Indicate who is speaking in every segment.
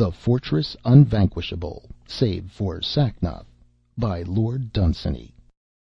Speaker 1: The Fortress Unvanquishable, Save for Sacnoth, by Lord Dunsany.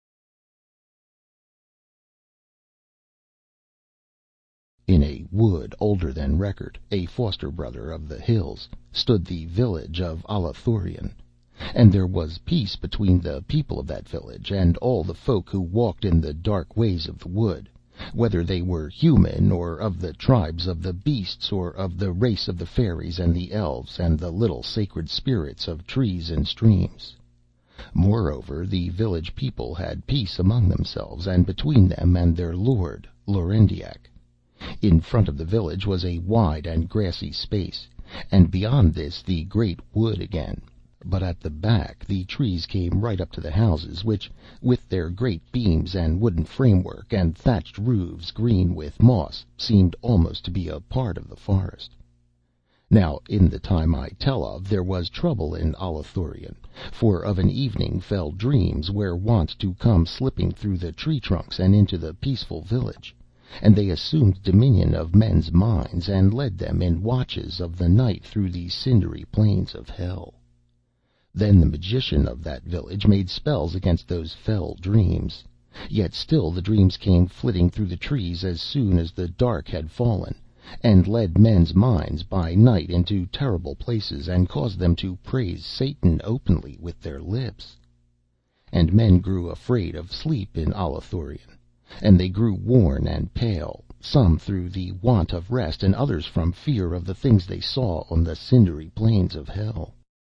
Speaker 1: In a wood older than record, a foster brother of the hills, stood the village of Allathurion, and there was peace between the people of that village and all the folk who walked in the dark ways of the wood, whether they were human, or of the tribes of the beasts, or of the race of the fairies and the elves and the little sacred spirits of trees and streams. Moreover, the village people had peace among themselves and between them and their lord, Lorendiak. In front of the village was a wide and grassy space, and beyond this the great wood again. But at the back the trees came right up to the houses, which, with their great beams and wooden framework and thatched roofs green with moss, seemed almost to be a part of the forest. Now in the time I tell of there was trouble in Allathurion, for of an evening fell dreams were wont to come slipping through the tree trunks and into the peaceful village, and they assumed dominion of men's minds, and led them in watches of the night through the cindery plains of hell. Then the magician of that village made spells against those fell dreams. Yet still the dreams came flitting through the trees as soon as the dark had fallen, and led men's minds by night into terrible places, and caused them to praise Satan openly with their lips. And men grew afraid of sleep in Allathurion, and they grew worn and pale, some through the want of rest, and others from fear of the things they saw on the cindery plains of hell.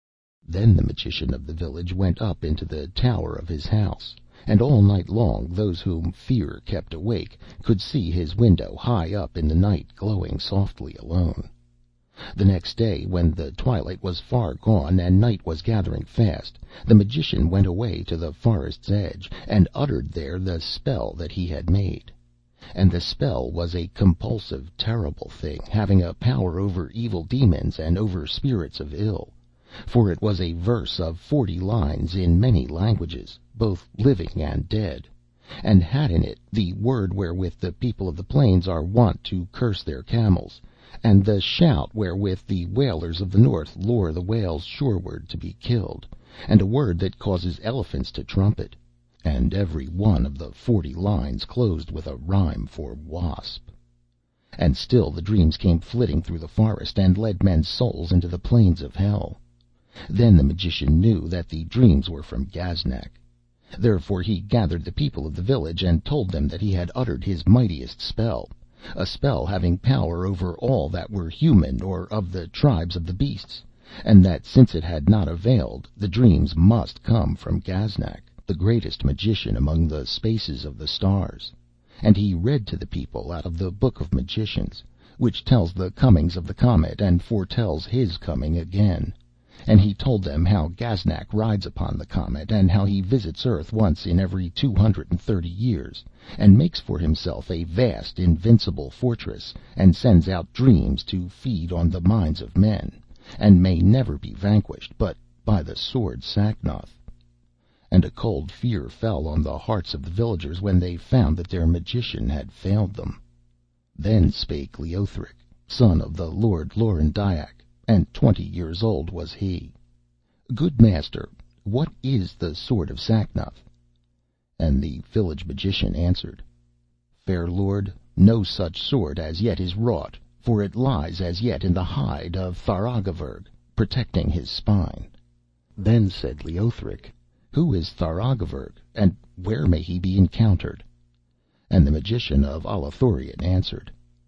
Speaker 1: Then the magician of the village went up into the tower of his house, and all night long those whom fear kept awake could see his window high up in the night glowing softly alone. The next day, when the twilight was far gone and night was gathering fast, the magician went away to the forest's edge, and uttered there the spell that he had made. And the spell was a compulsive, terrible thing, having a power over evil demons and over spirits of ill. For it was a verse of 40 lines in many languages, both living and dead, and had in it the word wherewith the people of the plains are wont to curse their camels, and the shout wherewith the whalers of the north lure the whales shoreward to be killed, and a word that causes elephants to trumpet, and every one of the 40 lines closed with a rhyme for wasp. And still the dreams came flitting through the forest, and led men's souls into the plains of hell. Then the magician knew that the dreams were from Gaznak. Therefore he gathered the people of the village, and told them that he had uttered his mightiest spell, a spell having power over all that were human or of the tribes of the beasts, and that since it had not availed, the dreams must come from Gaznak, the greatest magician among the spaces of the stars. And he read to the people out of the Book of Magicians, which tells the comings of the comet, and foretells his coming again. And he told them how Gaznak rides upon the comet, and how he visits earth once in every 230 years, and makes for himself a vast invincible fortress, and sends out dreams to feed on the minds of men, and may never be vanquished but by the sword Sacnoth. And a cold fear fell on the hearts of the villagers when they found that their magician had failed them. Then spake Leothric, son of the Lord Lorendiak, and 20 years old was he. Good master, what is the sword of Sacnoth? And the village magician answered, Fair lord, no such sword as yet is wrought, for it lies as yet in the hide of Tharagavverug, protecting his spine. Then said Leothric, Who is Tharagavverug, and where may he be encountered? And the magician of Allathurion answered,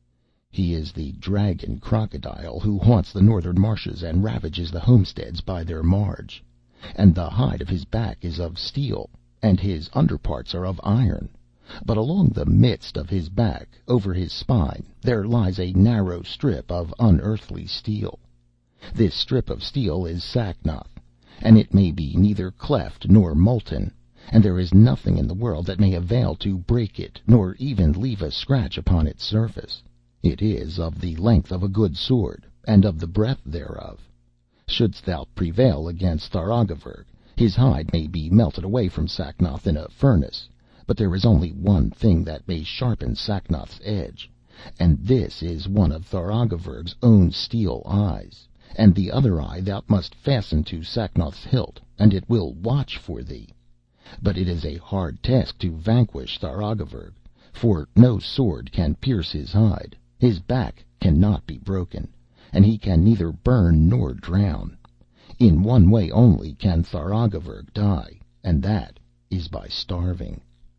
Speaker 1: He is the dragon crocodile who haunts the northern marshes and ravages the homesteads by their marge. And the hide of his back is of steel, and his underparts are of iron. But along the midst of his back, over his spine, there lies a narrow strip of unearthly steel. This strip of steel is Sacnoth, and it may be neither cleft nor molten, and there is nothing in the world that may avail to break it, nor even leave a scratch upon its surface. It is of the length of a good sword, and of the breadth thereof. Shouldst thou prevail against Tharagavverug, his hide may be melted away from Sacnoth in a furnace, but there is only one thing that may sharpen Sacnoth's edge, and this is one of Tharagavverug's own steel eyes, and the other eye thou must fasten to Sacnoth's hilt, and it will watch for thee. But it is a hard task to vanquish Tharagavverug, for no sword can pierce his hide, his back cannot be broken, and he can neither burn nor drown. In one way only can Tharagavverug die, and that is by starving."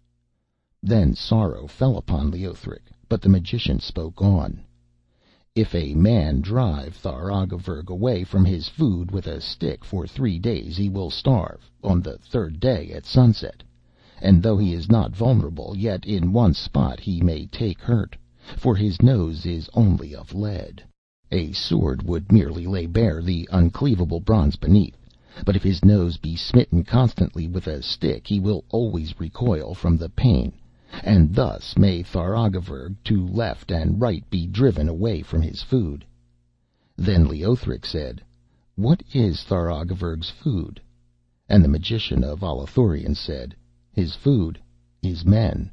Speaker 1: Then sorrow fell upon Leothric, but the magician spoke on. "If a man drive Tharagavverug away from his food with a stick for 3 days, he will starve on the 3rd day at sunset. And though he is not vulnerable, yet in one spot he may take hurt, for his nose is only of lead. A sword would merely lay bare the uncleavable bronze beneath, but if his nose be smitten constantly with a stick, he will always recoil from the pain, and thus may Tharagavverug to left and right be driven away from his food." Then Leothric said, "What is Tharagavverug's food?" And the magician of Allathurion said, "His food is men."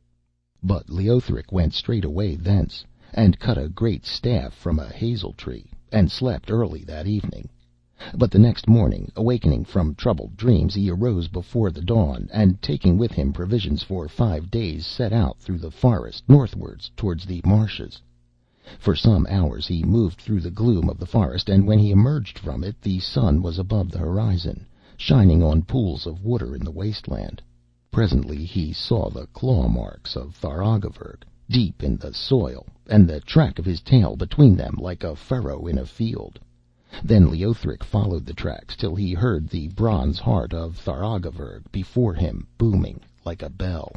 Speaker 1: But Leothric went straight away thence, and cut a great staff from a hazel tree, and slept early that evening. But the next morning, awakening from troubled dreams, he arose before the dawn, and taking with him provisions for 5 days, set out through the forest northwards towards the marshes. For some hours he moved through the gloom of the forest, and when he emerged from it the sun was above the horizon, shining on pools of water in the wasteland. Presently he saw the claw marks of Tharagavverug deep in the soil, and the track of his tail between them like a furrow in a field. Then Leothric followed the tracks till he heard the bronze heart of Tharagavverug before him booming like a bell.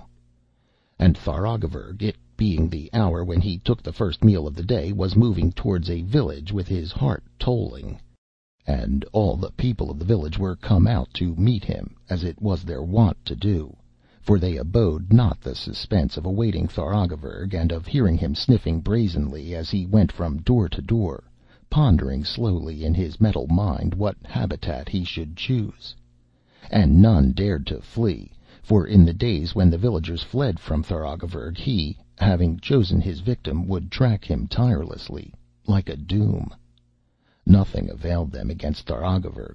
Speaker 1: And Tharagavverug, it being the hour when he took the first meal of the day, was moving towards a village with his heart tolling. And all the people of the village were come out to meet him, as it was their wont to do, for they abode not the suspense of awaiting Tharagavverug, and of hearing him sniffing brazenly as he went from door to door, pondering slowly in his metal mind what habitat he should choose. And none dared to flee, for in the days when the villagers fled from Tharagavverug, he, having chosen his victim, would track him tirelessly, like a doom. Nothing availed them against Tharagavverug.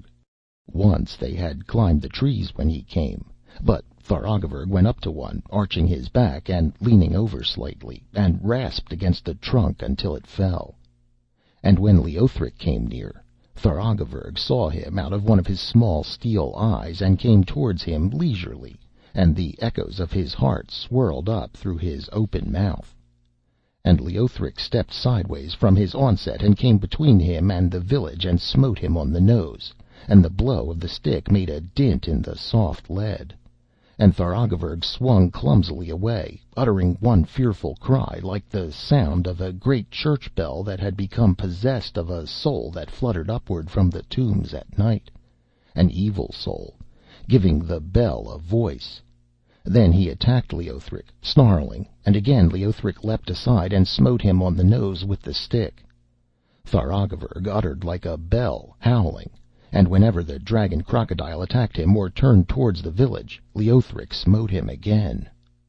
Speaker 1: Once they had climbed the trees when he came, but Tharagavverug went up to one, arching his back and leaning over slightly, and rasped against the trunk until it fell. And when Leothric came near, Tharagavverug saw him out of one of his small steel eyes, and came towards him leisurely, and the echoes of his heart swirled up through his open mouth. And Leothric stepped sideways from his onset, and came between him and the village, and smote him on the nose, and the blow of the stick made a dint in the soft lead. And Tharagavverug swung clumsily away, uttering one fearful cry, like the sound of a great church bell that had become possessed of a soul that fluttered upward from the tombs at night, an evil soul, giving the bell a voice. Then he attacked Leothric, snarling, and again Leothric leapt aside and smote him on the nose with the stick. Tharagavverug uttered like a bell, howling, and whenever the dragon crocodile attacked him or turned towards the village, Leothric smote him again.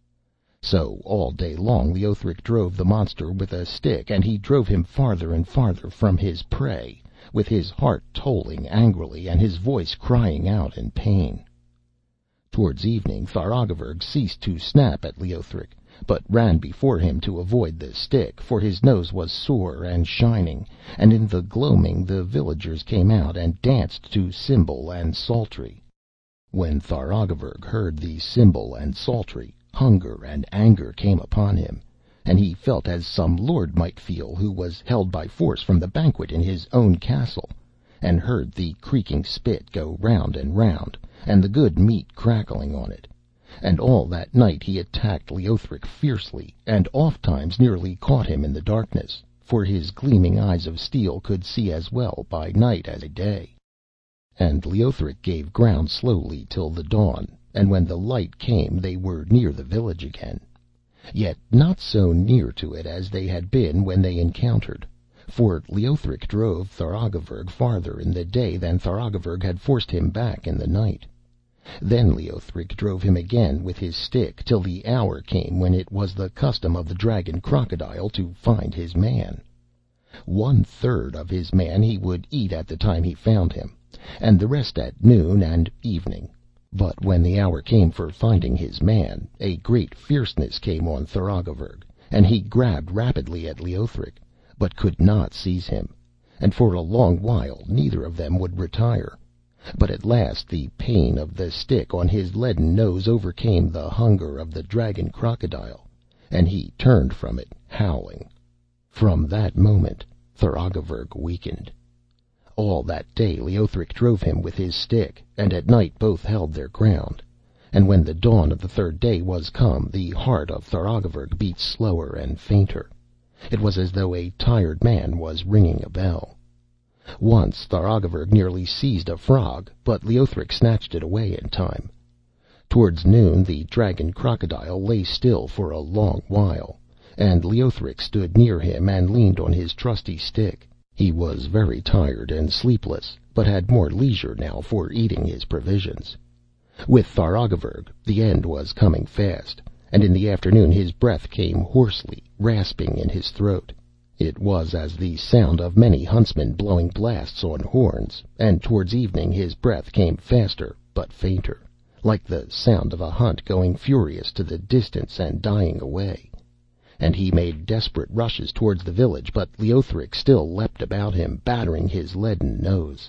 Speaker 1: So all day long Leothric drove the monster with a stick, and he drove him farther and farther from his prey, with his heart tolling angrily and his voice crying out in pain. Towards evening Tharagavverug ceased to snap at Leothric, but ran before him to avoid the stick, for his nose was sore and shining, and in the gloaming the villagers came out and danced to cymbal and psaltery. When Tharagavverug heard the cymbal and psaltery, hunger and anger came upon him, and he felt as some lord might feel who was held by force from the banquet in his own castle, and heard the creaking spit go round and round, and the good meat crackling on it. And all that night he attacked Leothric fiercely, and ofttimes nearly caught him in the darkness, for his gleaming eyes of steel could see as well by night as by day. And Leothric gave ground slowly till the dawn, and when the light came they were near the village again, yet not so near to it as they had been when they encountered, for Leothric drove Tharagavverug farther in the day than Tharagavverug had forced him back in the night. Then Leothric drove him again with his stick, till the hour came when it was the custom of the dragon crocodile to find his man. 1/3 of his man he would eat at the time he found him, and the rest at noon and evening. But when the hour came for finding his man, a great fierceness came on Tharagavverug, and he grabbed rapidly at Leothric, but could not seize him, and for a long while neither of them would retire. But at last the pain of the stick on his leaden nose overcame the hunger of the dragon crocodile, and he turned from it howling. From that moment Tharagavverug weakened. All that day Leothric drove him with his stick, and at night both held their ground. And when the dawn of the third day was come, the heart of Tharagavverug beat slower and fainter. It was as though a tired man was ringing a bell. Once Tharagavverug nearly seized a frog, but Leothric snatched it away in time. Towards noon the dragon crocodile lay still for a long while, and Leothric stood near him and leaned on his trusty stick. He was very tired and sleepless, but had more leisure now for eating his provisions. With Tharagavverug the end was coming fast, and in the afternoon his breath came hoarsely, rasping in his throat. It was as the sound of many huntsmen blowing blasts on horns, and towards evening his breath came faster but fainter, like the sound of a hunt going furious to the distance and dying away. And he made desperate rushes towards the village, but Leothric still leapt about him, battering his leaden nose.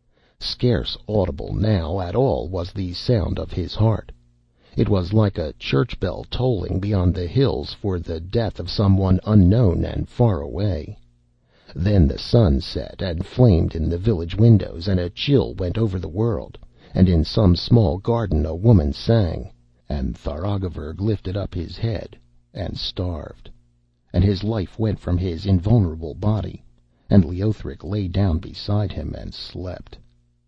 Speaker 1: Scarce audible now at all was the sound of his heart. It was like a church bell tolling beyond the hills for the death of some one unknown and far away. Then the sun set and flamed in the village windows, and a chill went over the world, and in some small garden a woman sang, and Tharagavverug lifted up his head and starved, and his life went from his invulnerable body, and Leothric lay down beside him and slept.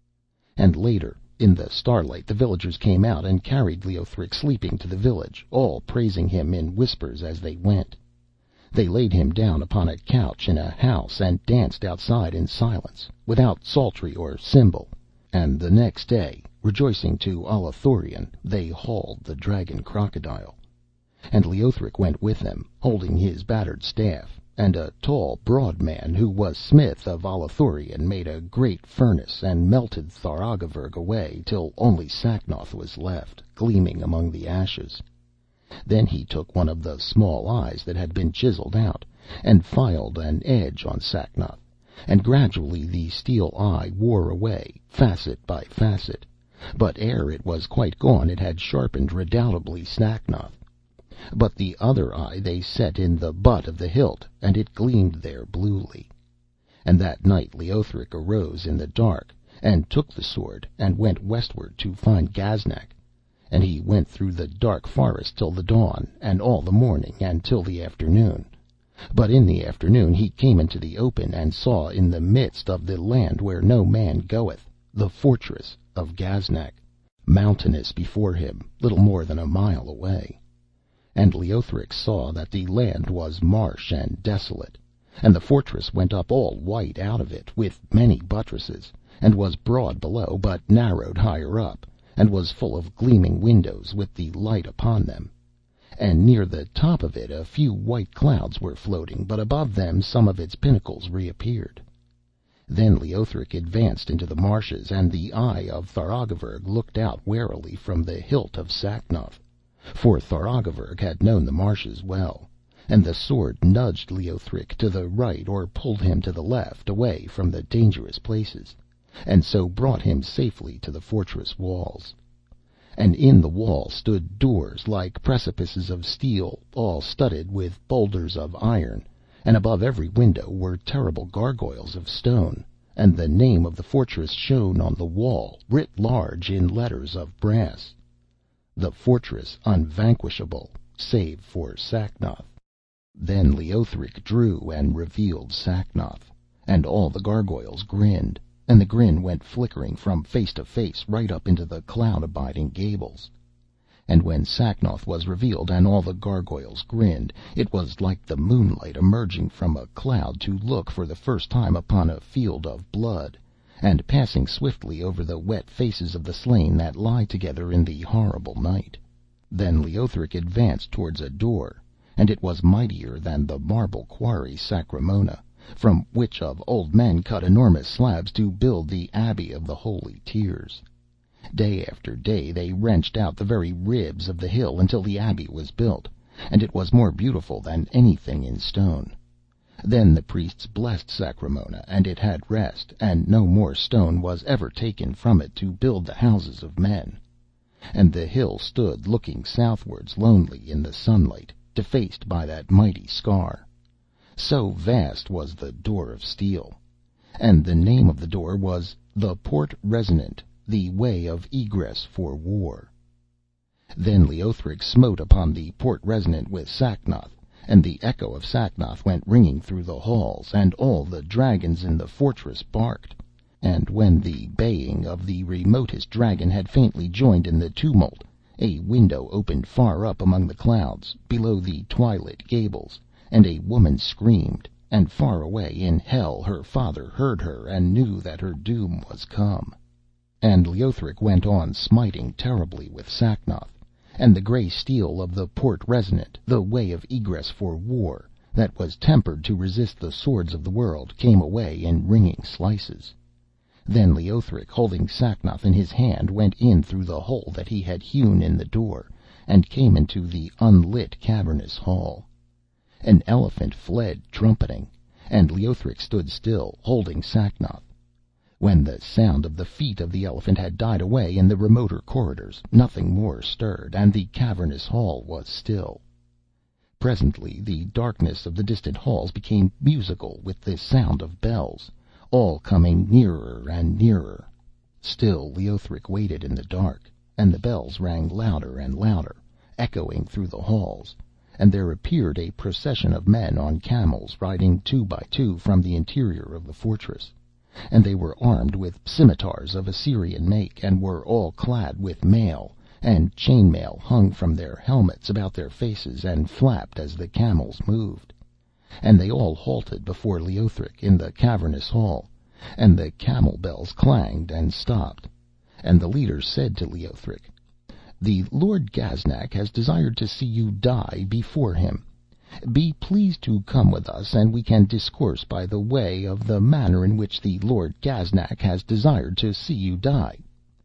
Speaker 1: And later, in the starlight, the villagers came out and carried Leothric sleeping to the village, all praising him in whispers as they went. They laid him down upon a couch in a house, and danced outside in silence, without psaltery or cymbal. And the next day, rejoicing to Allathurion, they hauled the dragon crocodile. And Leothric went with them, holding his battered staff, and a tall, broad man, who was smith of Allathurion, made a great furnace, and melted Tharagavverug away, till only Sacnoth was left, gleaming among the ashes. Then he took one of the small eyes that had been chiselled out, and filed an edge on Sacnoth, and gradually the steel eye wore away, facet by facet, but ere it was quite gone it had sharpened redoubtably Sacnoth. But the other eye they set in the butt of the hilt, and it gleamed there bluely. And that night Leothric arose in the dark, and took the sword, and went westward to find Gaznak. And he went through the dark forest till the dawn, and all the morning, and till the afternoon. But in the afternoon he came into the open, and saw in the midst of the land where no man goeth the fortress of Gaznak, mountainous before him, little more than a mile away. And Leothric saw that the land was marsh and desolate, and the fortress went up all white out of it, with many buttresses, and was broad below, but narrowed higher up, and was full of gleaming windows with the light upon them. And near the top of it a few white clouds were floating, but above them some of its pinnacles reappeared. Then Leothric advanced into the marshes, and the eye of Tharagavverug looked out warily from the hilt of Sacnoth. For Tharagavverug had known the marshes well, and the sword nudged Leothric to the right or pulled him to the left, away from the dangerous places, and so brought him safely to the fortress walls. And in the wall stood doors like precipices of steel, all studded with boulders of iron, and above every window were terrible gargoyles of stone, and the name of the fortress shone on the wall, writ large in letters of brass: The Fortress Unvanquishable, save for Sacnoth. Then Leothric drew and revealed Sacnoth, and all the gargoyles grinned, and the grin went flickering from face to face right up into the cloud-abiding gables. And when Sacnoth was revealed, and all the gargoyles grinned, it was like the moonlight emerging from a cloud to look for the first time upon a field of blood, and passing swiftly over the wet faces of the slain that lie together in the horrible night. Then Leothric advanced towards a door, and it was mightier than the marble quarry Sacremona, from which of old men cut enormous slabs to build the Abbey of the Holy Tears. Day after day they wrenched out the very ribs of the hill until the abbey was built, and it was more beautiful than anything in stone. Then the priests blessed Sacremona, and it had rest, and no more stone was ever taken from it to build the houses of men. And the hill stood looking southwards lonely in the sunlight, defaced by that mighty scar. So vast was the door of steel. And the name of the door was the Porte Resonant, the way of egress for war. Then Leothric smote upon the Porte Resonant with Sacnoth, and the echo of Sacnoth went ringing through the halls, and all the dragons in the fortress barked. And when the baying of the remotest dragon had faintly joined in the tumult, a window opened far up among the clouds, below the twilit gables, and a woman screamed, and far away in hell her father heard her, and knew that her doom was come. And Leothric went on smiting terribly with Sacnoth, and the grey steel of the Porte Resonant, the way of egress for war, that was tempered to resist the swords of the world, came away in ringing slices. Then Leothric, holding Sacnoth in his hand, went in through the hole that he had hewn in the door, and came into the unlit cavernous hall. An elephant fled trumpeting, and Leothric stood still, holding Sacnoth. When the sound of the feet of the elephant had died away in the remoter corridors, nothing more stirred, and the cavernous hall was still. Presently the darkness of the distant halls became musical with the sound of bells, all coming nearer and nearer. Still Leothric waited in the dark, and the bells rang louder and louder, echoing through the halls, and there appeared a procession of men on camels, riding 2 by 2 from the interior of the fortress. And they were armed with scimitars of Assyrian make, and were all clad with mail, and chain mail hung from their helmets about their faces, and flapped as the camels moved. And they all halted before Leothric in the cavernous hall, and the camel bells clanged and stopped. And the leader said to Leothric, "The Lord Gaznak has desired to see you die before him. Be pleased to come with us, and we can discourse by the way of the manner in which the Lord Gaznak has desired to see you die."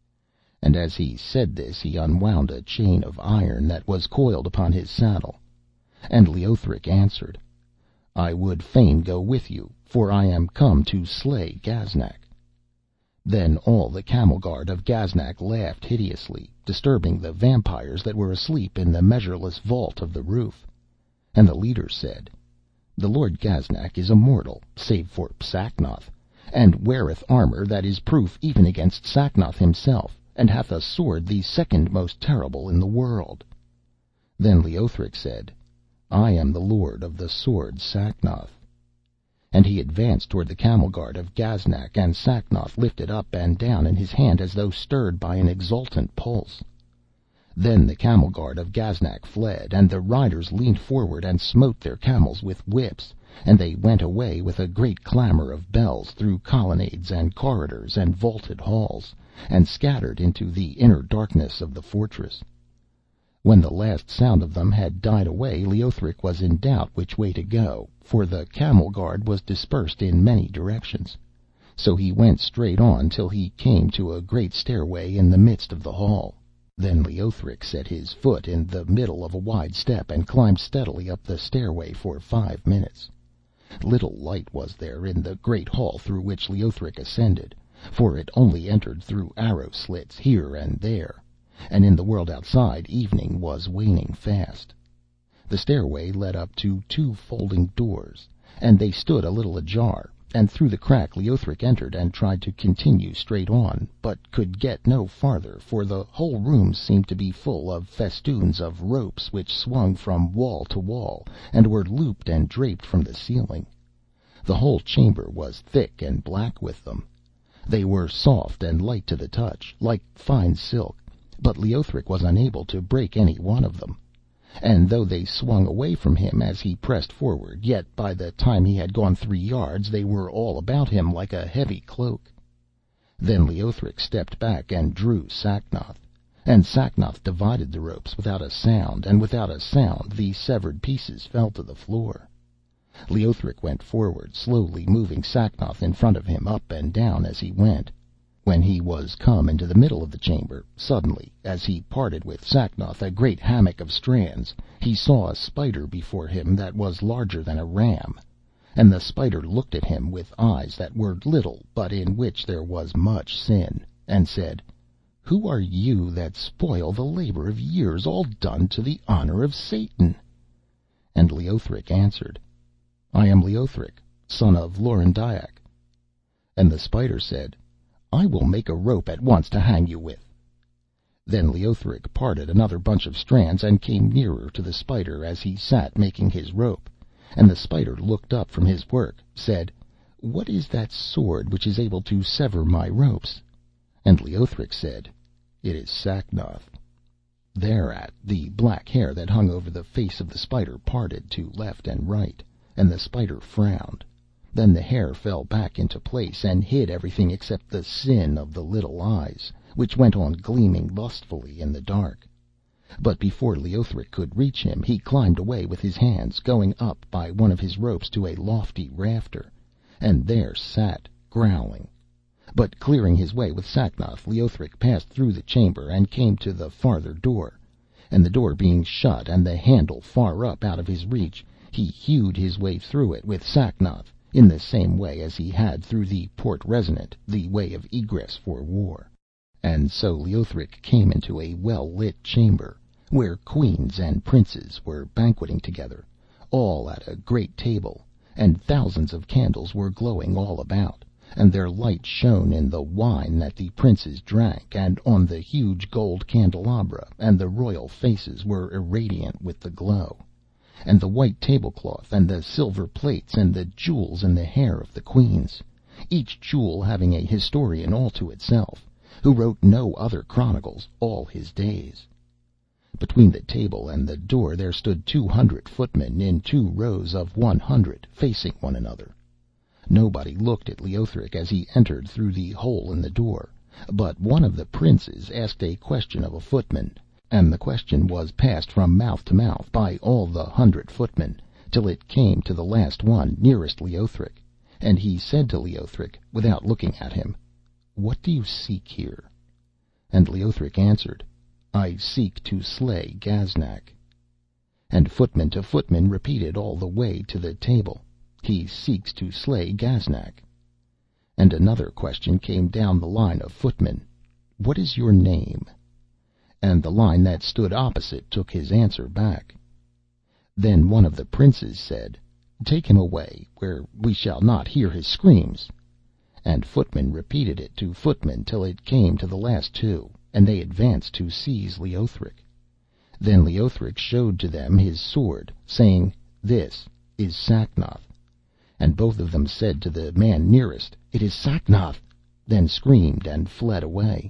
Speaker 1: And as he said this he unwound a chain of iron that was coiled upon his saddle. And Leothric answered, "I would fain go with you, for I am come to slay Gaznak." Then all the camel guard of Gaznak laughed hideously, disturbing the vampires that were asleep in the measureless vault of the roof. And the leader said, "The Lord Gaznak is immortal, save for Sacnoth, and weareth armour that is proof even against Sacnoth himself, and hath a sword the second most terrible in the world." Then Leothric said, "I am the lord of the sword Sacnoth." And he advanced toward the camel guard of Gaznak, and Sacnoth lifted up and down in his hand as though stirred by an exultant pulse. Then the camel guard of Gaznak fled, and the riders leaned forward and smote their camels with whips, and they went away with a great clamour of bells through colonnades and corridors and vaulted halls, and scattered into the inner darkness of the fortress. When the last sound of them had died away, Leothric was in doubt which way to go, for the camel guard was dispersed in many directions. So he went straight on till he came to a great stairway in the midst of the hall. Then Leothric set his foot in the middle of a wide step, and climbed steadily up the stairway for 5 minutes. Little light was there in the great hall through which Leothric ascended, for it only entered through arrow slits here and there, and in the world outside evening was waning fast. The stairway led up to 2 folding doors, and they stood a little ajar, and through the crack Leothric entered and tried to continue straight on, but could get no farther, for the whole room seemed to be full of festoons of ropes which swung from wall to wall, and were looped and draped from the ceiling. The whole chamber was thick and black with them. They were soft and light to the touch, like fine silk, but Leothric was unable to break any one of them. And though they swung away from him as he pressed forward, yet by the time he had gone 3 yards they were all about him like a heavy cloak. Then Leothric stepped back and drew Sacnoth, and Sacnoth divided the ropes without a sound, and without a sound the severed pieces fell to the floor. Leothric went forward, slowly moving Sacnoth in front of him up and down as he went. When he was come into the middle of the chamber, suddenly, as he parted with Sacnoth a great hammock of strands, he saw a spider before him that was larger than a ram. And the spider looked at him with eyes that were little, but in which there was much sin, and said, "Who are you that spoil the labour of years, all done to the honour of Satan?" And Leothric answered, "I am Leothric, son of Lorendiac." And the spider said, "I will make a rope at once to hang you with." Then Leothric parted another bunch of strands, and came nearer to the spider as he sat making his rope. And the spider looked up from his work, said, "What is that sword which is able to sever my ropes?" And Leothric said, "It is Sacnoth." Thereat the black hair that hung over the face of the spider parted to left and right, and the spider frowned. Then the hair fell back into place, and hid everything except the sin of the little eyes, which went on gleaming lustfully in the dark. But before Leothric could reach him, he climbed away with his hands, going up by one of his ropes to a lofty rafter, and there sat growling. But clearing his way with Sacnoth, Leothric passed through the chamber, and came to the farther door. And the door being shut, and the handle far up out of his reach, he hewed his way through it with Sacnoth, in the same way as he had through the Porte Resonant, the way of egress for war. And so Leothric came into a well lit chamber, where queens and princes were banqueting together, all at a great table, and thousands of candles were glowing all about, and their light shone in the wine that the princes drank, and on the huge gold candelabra, and the royal faces were irradiant with the glow, and the white tablecloth, and the silver plates, and the jewels in the hair of the queens, each jewel having a historian all to itself, who wrote no other chronicles all his days. Between the table and the door there stood 200 footmen in 2 rows of 100, facing one another. Nobody looked at Leothric as he entered through the hole in the door, but one of the princes asked a question of a footman, and the question was passed from mouth to mouth by all the 100 footmen, till it came to the last one nearest Leothric, and he said to Leothric, without looking at him, "What do you seek here?" And Leothric answered, "I seek to slay Gaznak." And footman to footman repeated all the way to the table, "He seeks to slay Gaznak." And another question came down the line of footmen, "What is your name?" And the line that stood opposite took his answer back. Then one of the princes said, "Take him away, where we shall not hear his screams." And footmen repeated it to footmen till it came to the last 2, and they advanced to seize Leothric. Then Leothric showed to them his sword, saying, "This is Sacnoth." And both of them said to the man nearest, "It is Sacnoth," then screamed and fled away.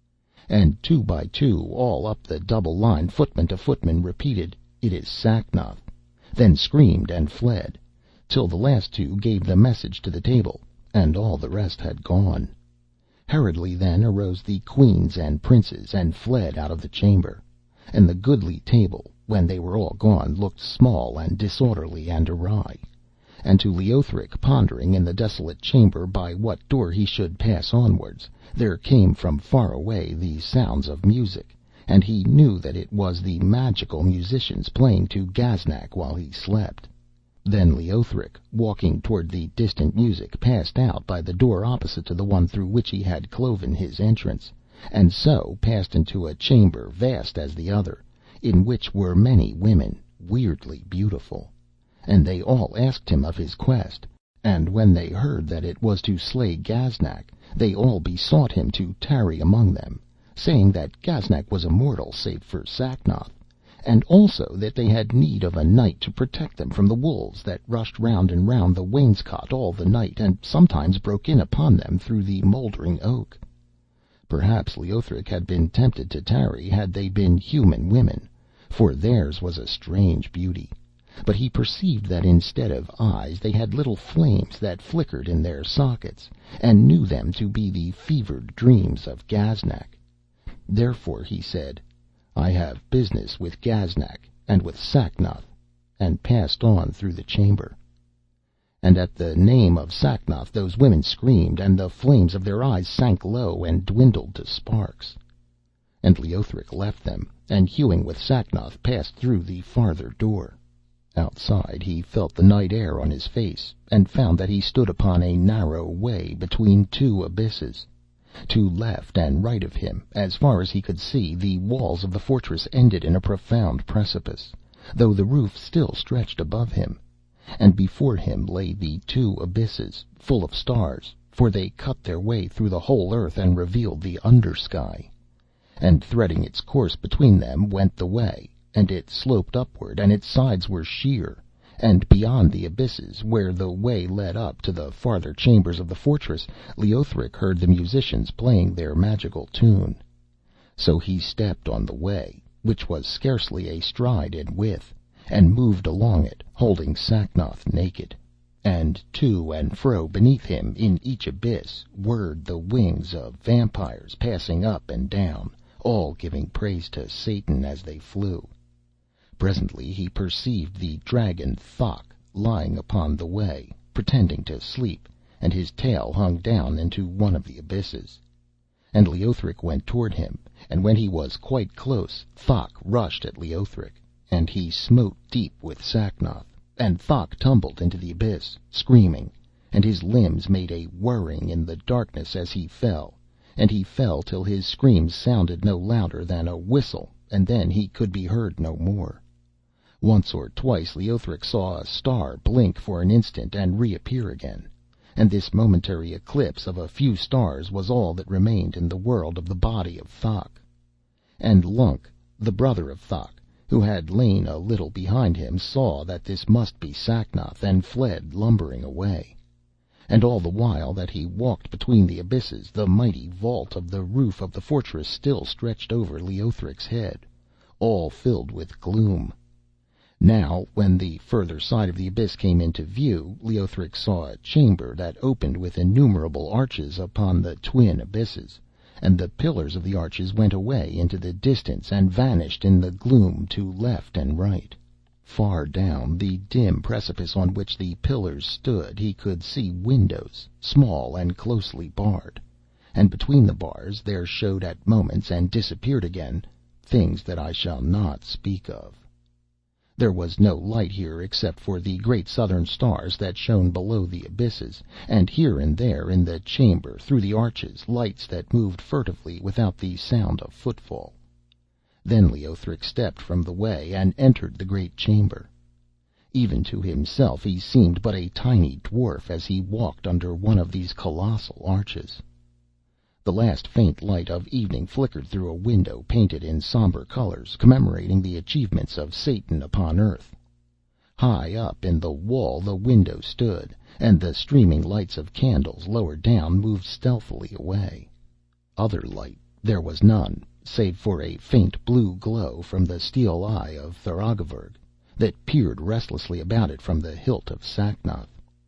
Speaker 1: And 2 by 2, all up the double line, footman to footman, repeated, "It is Sacnoth," then screamed and fled, till the last 2 gave the message to the table, and all the rest had gone. Hurriedly then arose the queens and princes, and fled out of the chamber. And the goodly table, when they were all gone, looked small and disorderly and awry. And to Leothric, pondering in the desolate chamber by what door he should pass onwards, there came from far away the sounds of music, and he knew that it was the magical musicians playing to Gaznak while he slept. Then Leothric, walking toward the distant music, passed out by the door opposite to the one through which he had cloven his entrance, and so passed into a chamber vast as the other, in which were many women, weirdly beautiful. And they all asked him of his quest, and when they heard that it was to slay Gaznak, they all besought him to tarry among them, saying that Gaznak was immortal save for Sacnoth, and also that they had need of a knight to protect them from the wolves that rushed round and round the wainscot all the night, and sometimes broke in upon them through the mouldering oak. Perhaps Leothric had been tempted to tarry had they been human women, for theirs was a strange beauty. But he perceived that instead of eyes they had little flames that flickered in their sockets, and knew them to be the fevered dreams of Gaznak. Therefore he said, "I have business with Gaznak and with Sacnoth," and passed on through the chamber. And at the name of Sacnoth those women screamed, and the flames of their eyes sank low and dwindled to sparks. And Leothric left them, and hewing with Sacnoth passed through the farther door. Outside he felt the night air on his face, and found that he stood upon a narrow way between two abysses. To left and right of him, as far as he could see, the walls of the fortress ended in a profound precipice, though the roof still stretched above him. And before him lay the two abysses, full of stars, for they cut their way through the whole earth and revealed the under sky. And threading its course between them went the way, and it sloped upward, and its sides were sheer. And beyond the abysses, where the way led up to the farther chambers of the fortress, Leothric heard the musicians playing their magical tune. So he stepped on the way, which was scarcely a stride in width, and moved along it, holding Sacnoth naked. And to and fro beneath him, in each abyss, whirred the wings of vampires, passing up and down, all giving praise to Satan as they flew. Presently he perceived the dragon Thok lying upon the way, pretending to sleep, and his tail hung down into one of the abysses. And Leothric went toward him, and when he was quite close, Thok rushed at Leothric, and he smote deep with Sacnoth, and Thok tumbled into the abyss, screaming, and his limbs made a whirring in the darkness as he fell, and he fell till his screams sounded no louder than a whistle, and then he could be heard no more. Once or twice Leothric saw a star blink for an instant and reappear again, and this momentary eclipse of a few stars was all that remained in the world of the body of Thok. And Lunk, the brother of Thok, who had lain a little behind him, saw that this must be Sacnoth, and fled lumbering away. And all the while that he walked between the abysses, the mighty vault of the roof of the fortress still stretched over Leothric's head, all filled with gloom. Now, when the further side of the abyss came into view, Leothric saw a chamber that opened with innumerable arches upon the twin abysses, and the pillars of the arches went away into the distance and vanished in the gloom to left and right. Far down the dim precipice on which the pillars stood he could see windows, small and closely barred, and between the bars there showed at moments, and disappeared again, things that I shall not speak of. There was no light here except for the great southern stars that shone below the abysses, and here and there in the chamber, through the arches, lights that moved furtively without the sound of footfall. Then Leothric stepped from the way and entered the great chamber. Even to himself he seemed but a tiny dwarf as he walked under one of these colossal arches. The last faint light of evening flickered through a window painted in somber colors, commemorating the achievements of Satan upon earth. High up in the wall the window stood, and the streaming lights of candles lower down moved stealthily away. Other light there was none, save for a faint blue glow from the steel eye of Tharagavverug, that peered restlessly about it from the hilt of Sacnoth.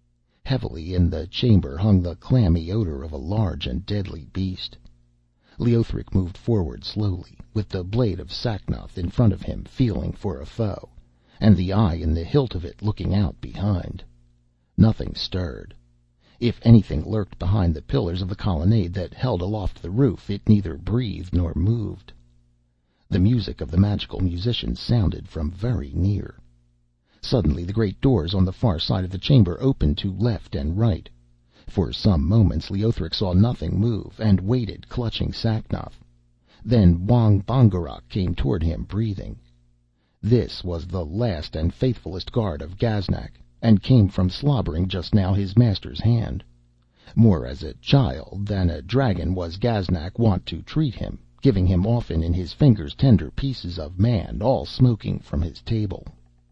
Speaker 1: Heavily in the chamber hung the clammy odor of a large and deadly beast. Leothric moved forward slowly, with the blade of Sacnoth in front of him, feeling for a foe, and the eye in the hilt of it looking out behind. Nothing stirred. If anything lurked behind the pillars of the colonnade that held aloft the roof, it neither breathed nor moved. The music of the magical musicians sounded from very near. Suddenly the great doors on the far side of the chamber opened to left and right. For some moments Leothric saw nothing move, and waited, clutching Sacnoth. Then Wong Bongerok came toward him, breathing. This was the last and faithfulest guard of Gaznak, and came from slobbering just now his master's hand. More as a child than a dragon was Gaznak wont to treat him, giving him often in his fingers tender pieces of man, all smoking from his table.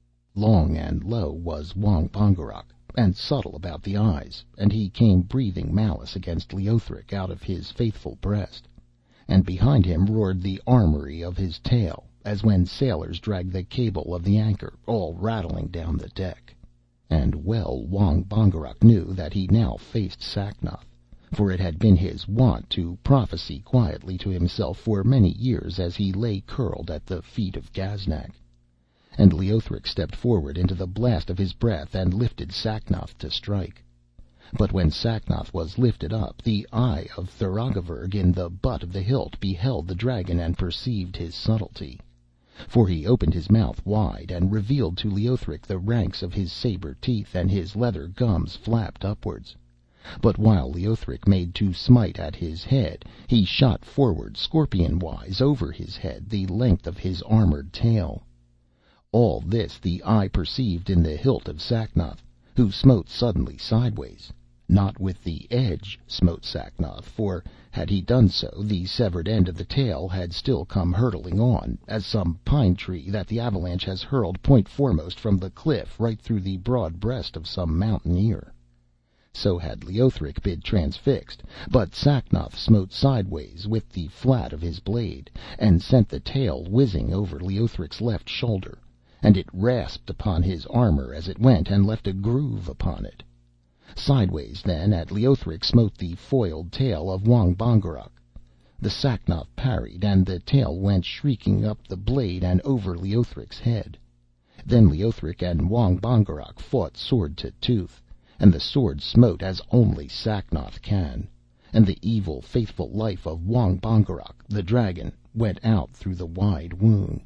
Speaker 1: Long and low was Wong Bongerok, and subtle about the eyes, and he came breathing malice against Leothric out of his faithful breast, and behind him roared the armoury of his tail, as when sailors drag the cable of the anchor, all rattling down the deck. And well Wong Bongerok knew that he now faced Sacnoth, for it had been his wont to prophesy quietly to himself for many years as he lay curled at the feet of Gaznak. and Leothric stepped forward into the blast of his breath and lifted Sacnoth to strike. But when Sacnoth was lifted up, the eye of Tharagavverug in the butt of the hilt beheld the dragon and perceived his subtlety. For he opened his mouth wide and revealed to Leothric the ranks of his sabre teeth, and his leather gums flapped upwards. But while Leothric made to smite at his head, he shot forward scorpion-wise over his head the length of his armoured tail. All this the eye perceived in the hilt of Sacnoth, who smote suddenly sideways. Not with the edge smote Sacnoth, for, had he done so, the severed end of the tail had still come hurtling on, as some pine tree that the avalanche has hurled point foremost from the cliff right through the broad breast of some mountaineer. So had Leothric been transfixed, but Sacnoth smote sideways with the flat of his blade, and sent the tail whizzing over Leothric's left shoulder, and it rasped upon his armour as it went, and left a groove upon it. Sideways then at Leothric smote the foiled tail of Wong Bongerok. The Sacnoth parried, and the tail went shrieking up the blade and over Leothric's head. Then Leothric and Wong Bongerok fought sword to tooth, and the sword smote as only Sacnoth can, and the evil faithful life of Wong Bongerok, the dragon, went out through the wide wound.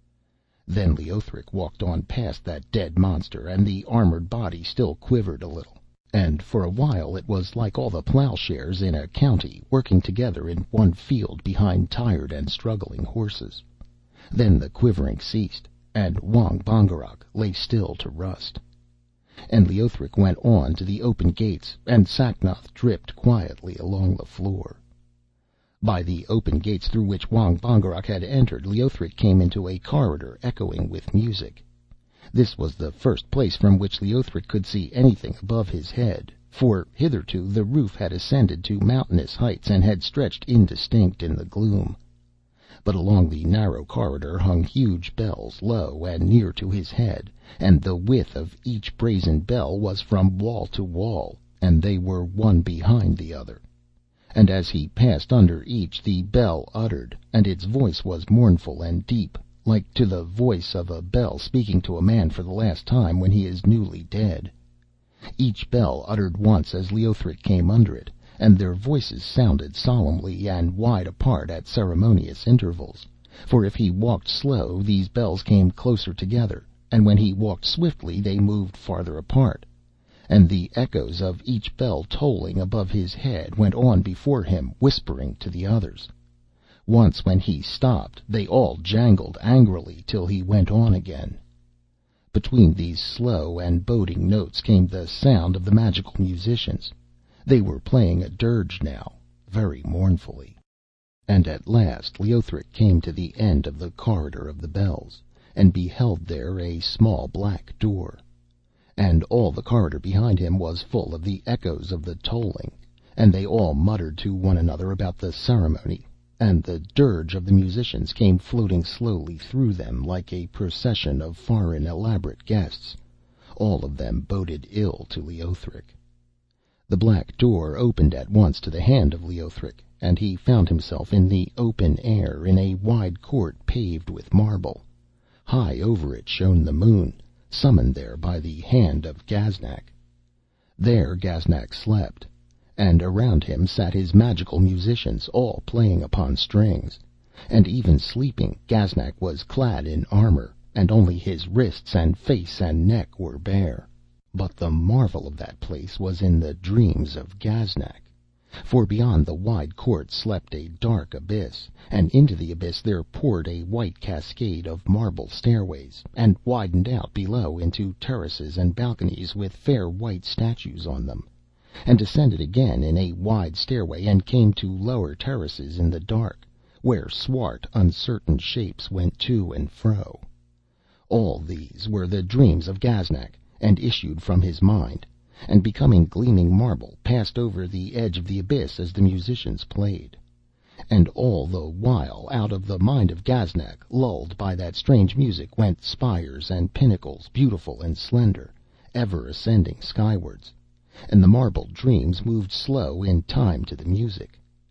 Speaker 1: Then Leothric walked on past that dead monster, and the armoured body still quivered a little. And for a while it was like all the ploughshares in a county working together in one field behind tired and struggling horses. Then the quivering ceased, and Wong Bongerok lay still to rust. And Leothric went on to the open gates, and Sacnoth dripped quietly along the floor. By the open gates through which Wong Bongerok had entered, Leothric came into a corridor echoing with music. This was the first place from which Leothric could see anything above his head, for hitherto the roof had ascended to mountainous heights and had stretched indistinct in the gloom. But along the narrow corridor hung huge bells low and near to his head, and the width of each brazen bell was from wall to wall, and they were one behind the other. And as he passed under each, the bell uttered, and its voice was mournful and deep, like to the voice of a bell speaking to a man for the last time when he is newly dead. Each bell uttered once as Leothric came under it, and their voices sounded solemnly and wide apart at ceremonious intervals, for if he walked slow these bells came closer together, and when he walked swiftly they moved farther apart, and the echoes of each bell tolling above his head went on before him, whispering to the others. Once when he stopped they all jangled angrily till he went on again. Between these slow and boding notes came the sound of the magical musicians. They were playing a dirge now, very mournfully. And at last Leothric came to the end of the corridor of the bells, and beheld there a small black door. And all the corridor behind him was full of the echoes of the tolling, and they all muttered to one another about the ceremony, and the dirge of the musicians came floating slowly through them like a procession of foreign elaborate guests. All of them boded ill to Leothric. The black door opened at once to the hand of Leothric, and he found himself in the open air in a wide court paved with marble. High over it shone the moon, summoned there by the hand of Gaznak. There Gaznak slept, and around him sat his magical musicians, all playing upon strings. And even sleeping, Gaznak was clad in armour, and only his wrists and face and neck were bare. But the marvel of that place was in the dreams of Gaznak. For beyond the wide court slept a dark abyss, and into the abyss there poured a white cascade of marble stairways, and widened out below into terraces and balconies with fair white statues on them, and descended again in a wide stairway, and came to lower terraces in the dark, where swart, uncertain shapes went to and fro. All these were the dreams of Gaznak, and issued from his mind, and becoming gleaming marble, passed over the edge of the abyss as the musicians played. And all the while out of the mind of Gaznak, lulled by that strange music, went spires and pinnacles, beautiful and slender, ever ascending skywards, and the marble dreams moved slow in time to the music.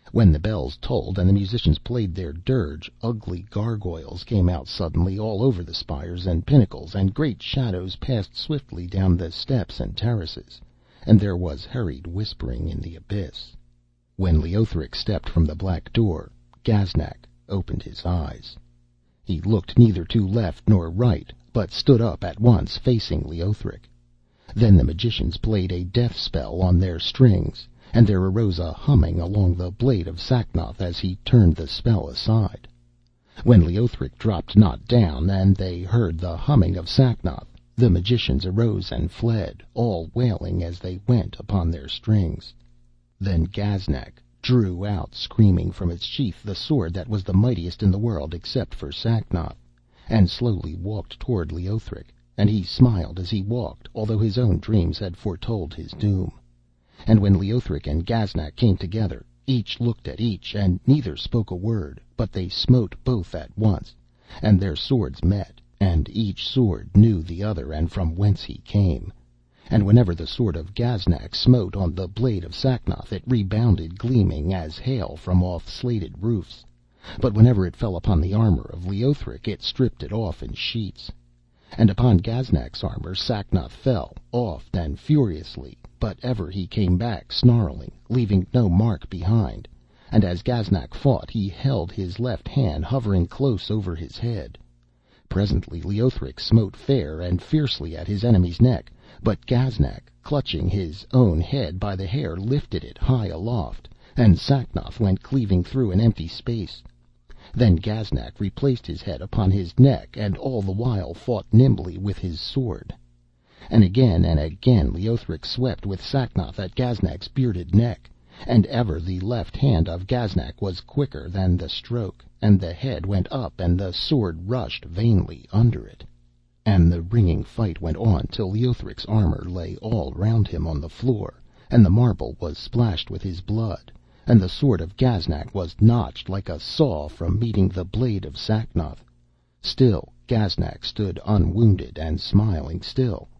Speaker 1: When the bells tolled and the musicians played their dirge, ugly gargoyles came out suddenly all over the spires and pinnacles, and great shadows passed swiftly down the steps and terraces, and there was hurried whispering in the abyss. When Leothric stepped from the black door, Gaznak opened his eyes. He looked neither to left nor right, but stood up at once, facing Leothric. Then the magicians played a death spell on their strings, and there arose a humming along the blade of Sacnoth as he turned the spell aside. When Leothric dropped not down, and they heard the humming of Sacnoth, the magicians arose and fled, all wailing as they went upon their strings. Then Gaznak drew out screaming from its sheath the sword that was the mightiest in the world except for Sacnoth, and slowly walked toward Leothric, and he smiled as he walked, although his own dreams had foretold his doom. And when Leothric and Gaznak came together, each looked at each, and neither spoke a word, but they smote both at once, and their swords met, and each sword knew the other and from whence he came. And whenever the sword of Gaznak smote on the blade of Sacnoth, it rebounded gleaming as hail from off slated roofs, but whenever it fell upon the armour of Leothric, it stripped it off in sheets. And upon Gaznak's armour Sacnoth fell, oft and furiously, but ever he came back snarling, leaving no mark behind, and as Gaznak fought he held his left hand hovering close over his head. Presently Leothric smote fair and fiercely at his enemy's neck, but Gaznak, clutching his own head by the hair, lifted it high aloft, and Sacnoth went cleaving through an empty space. Then Gaznak replaced his head upon his neck, and all the while fought nimbly with his sword. And again Leothric swept with Sacnoth at Gaznak's bearded neck, and ever the left hand of Gaznak was quicker than the stroke, and the head went up and the sword rushed vainly under it. And the ringing fight went on till Leothric's armour lay all round him on the floor, and the marble was splashed with his blood, and the sword of Gaznak was notched like a saw from meeting the blade of Sacnoth. Still Gaznak stood unwounded and smiling still.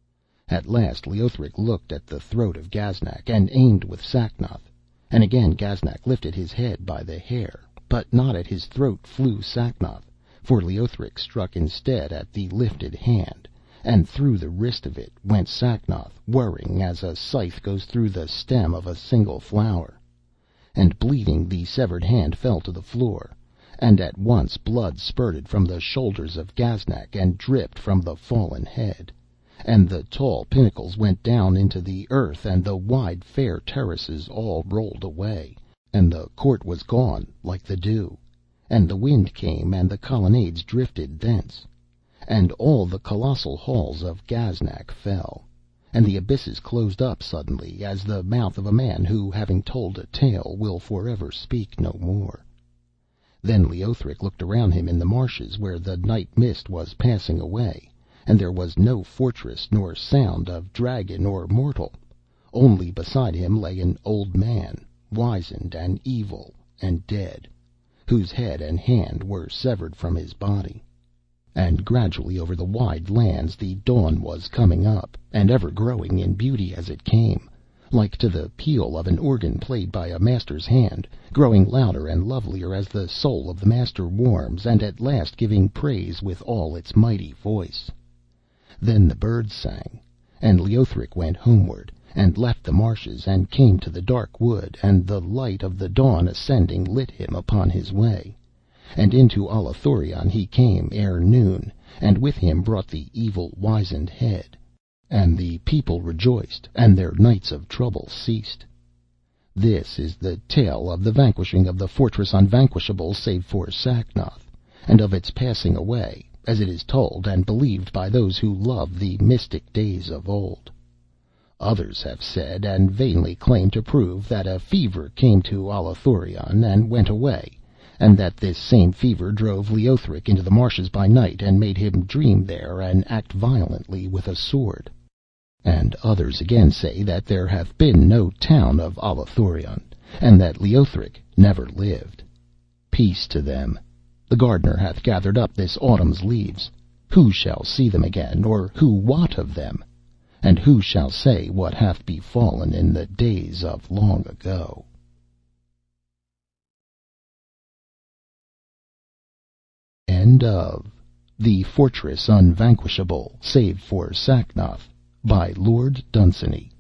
Speaker 1: At last Leothric looked at the throat of Gaznak, and aimed with Sacnoth, and again Gaznak lifted his head by the hair, but not at his throat flew Sacnoth, for Leothric struck instead at the lifted hand, and through the wrist of it went Sacnoth, whirring as a scythe goes through the stem of a single flower. And bleeding the severed hand fell to the floor, and at once blood spurted from the shoulders of Gaznak and dripped from the fallen head, and the tall pinnacles went down into the earth, and the wide fair terraces all rolled away, and the court was gone like the dew, and the wind came, and the colonnades drifted thence, and all the colossal halls of Gaznak fell, and the abysses closed up suddenly, as the mouth of a man who, having told a tale, will for ever speak no more. Then Leothric looked around him in the marshes where the night mist was passing away, and there was no fortress nor sound of dragon or mortal. Only beside him lay an old man, wizened and evil and dead, whose head and hand were severed from his body. And gradually over the wide lands the dawn was coming up, and ever growing in beauty as it came, like to the peal of an organ played by a master's hand, growing louder and lovelier as the soul of the master warms, and at last giving praise with all its mighty voice. Then the birds sang, and Leothric went homeward, and left the marshes, and came to the dark wood, and the light of the dawn ascending lit him upon his way. And into Allathurion he came ere noon, and with him brought the evil wizened head. And the people rejoiced, and their nights of trouble ceased. This is the tale of the vanquishing of the fortress unvanquishable save for Sacnoth, and of its passing away, as it is told and believed by those who love the mystic days of old. Others have said, and vainly claim to prove, that a fever came to Allathurion and went away, and that this same fever drove Leothric into the marshes by night, and made him dream there and act violently with a sword. And others again say that there hath been no town of Allathurion, and that Leothric never lived. Peace to them. The gardener hath gathered up this autumn's leaves. Who shall see them again, or who wot of them? And who shall say what hath befallen in the days of long ago? End of The Fortress Unvanquishable, Save for Sacnoth, by Lord Dunsany.